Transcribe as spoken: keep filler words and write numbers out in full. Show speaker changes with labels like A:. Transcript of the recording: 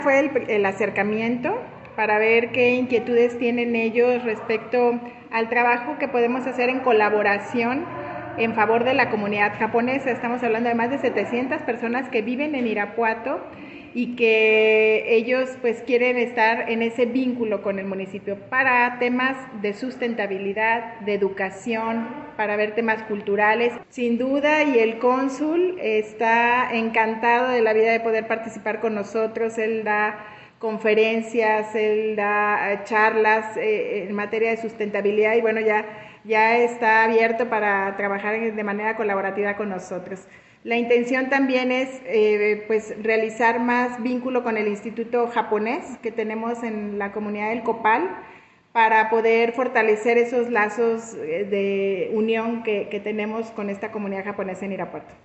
A: Fue el, el acercamiento para ver qué inquietudes tienen ellos respecto al trabajo que podemos hacer en colaboración en favor de la comunidad japonesa. Estamos hablando de más de setecientas personas que viven en Irapuato y que ellos pues quieren estar en ese vínculo con el municipio para temas de sustentabilidad, de educación, para ver temas culturales. Sin duda, y el cónsul está encantado de la vida de poder participar con nosotros. Él da conferencias, él da charlas eh, en materia de sustentabilidad y bueno, ya, ya está abierto para trabajar de manera colaborativa con nosotros. La intención también es eh, pues realizar más vínculo con el Instituto Japonés que tenemos en la comunidad del Copal para poder fortalecer esos lazos de unión que, que tenemos con esta comunidad japonesa en Irapuato.